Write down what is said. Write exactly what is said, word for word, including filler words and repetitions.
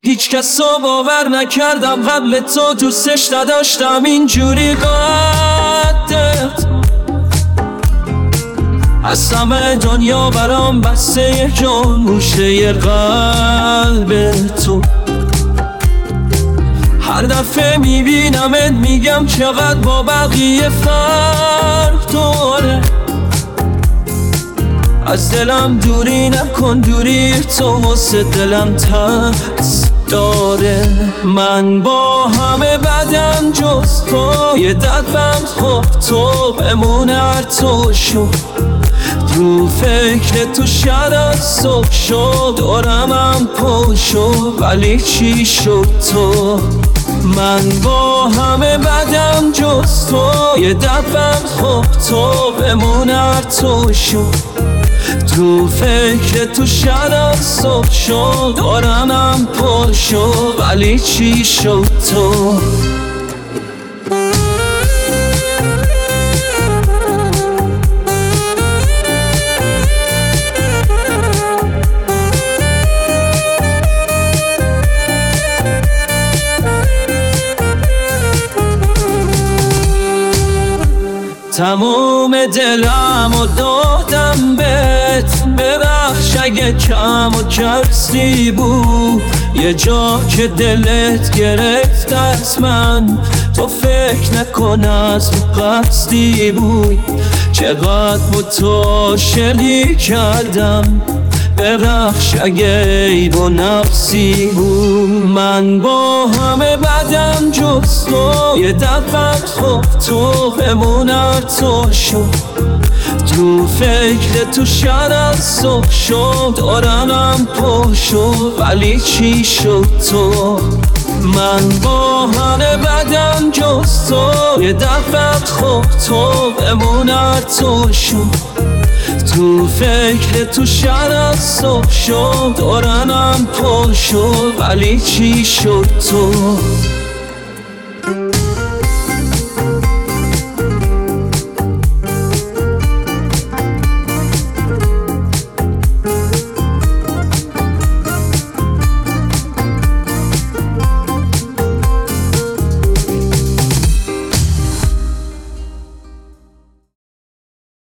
هیچ کس رو باور نکردم قبل تو، دوستش نداشتم اینجوری قدت. از همه دنیا برام بسته جان گوشه قلب تو. هر دفعه میبینمت میگم چقدر با بقیه فرق داره. از دلم دوری نکن، دوری تو واسه دلم ترس داره. من با همه بدم جز تو یه دردم، خب تو بمونه هر تو شو. رو فکر تو شد از صبح شد، دارمم پاشو ولی چی شد تو. من با همه بدم جز تو یه دردم، خب تو بمونه هر تو شو. تو فکر تو شد از صبح شد، دارمم پاشو ولی چی شد تو. تمام دلم و دادم بهت، ببخش اگه کم و جرسی بود. یه جا که دلت گرفت از من، تو فکر نکن از قصدی بود. چقدر با تو شلی کردم، ببخش اگه عیب و نقصی بود. من با همه بدم جز تو یه دردم، خب تو بمون هر تو شو. تو فکر تو شد از صبح شد، دارمم پاشو ولی چی شد تو. من با همه بدم جز تو یه دردم، خب تو بمون هر تو شو. تو فکر تو شد از صبح شد، دارنم پاشو ولی چی شد تو.